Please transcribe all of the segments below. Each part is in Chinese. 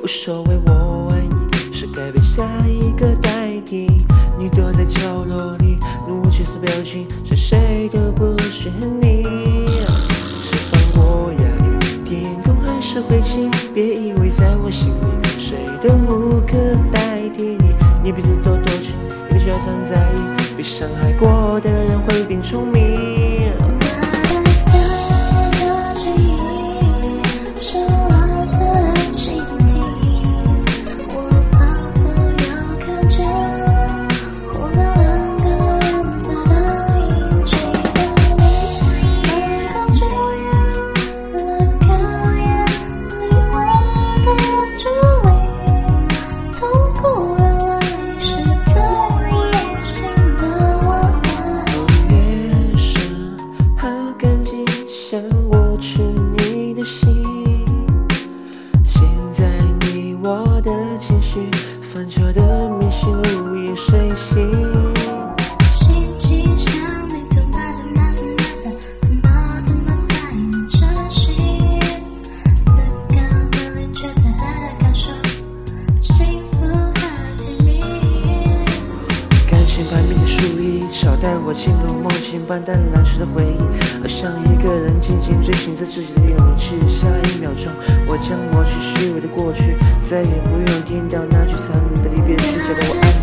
所谓我爱你，是该被下一个代替。你躲在角落里，怒气似表情，是谁都不选你。释放我压力，天空还是灰烬，别以为在我心里，谁都无可代替你。你彼此都多情，一个却常在意，被伤害过的人会变聪明。想握持你的心，现在你我的情绪，翻车的明星如影随形。 心情像那种大的慢慢怎么在你真心？冷感的脸却带来的感受，幸福和甜蜜。 感情排名的数一，朝带我进入梦境般淡蓝色的回忆，好像一个人静静追寻着自己的勇气。下一秒钟，我将抹去虚伪的过去，再也不用听到那句残忍的离别曲，叫得我安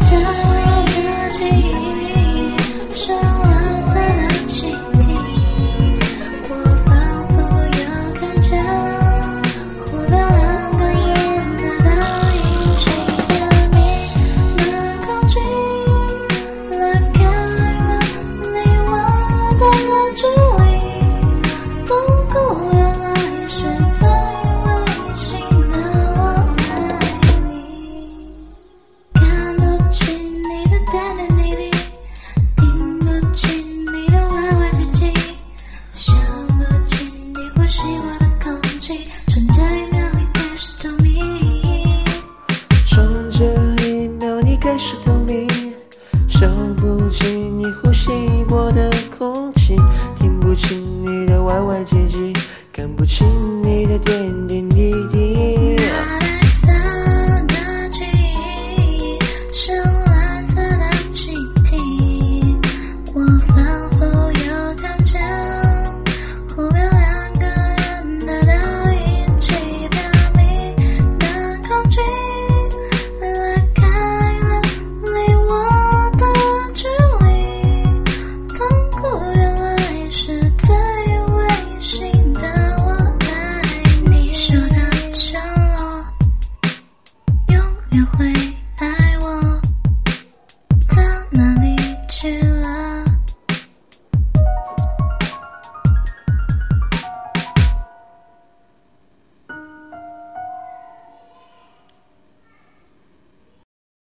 开始透明，收不进你呼吸过的空气，听不清你的歪歪唧唧，看不清你的点点滴滴。 蓝色的记忆，深蓝色的气体，我仿佛有看见湖边两个人的倒影，气表明的空气拉开了你我的距离，痛苦原来是最违心的我爱你。说的承诺永远会爱我，到哪里去了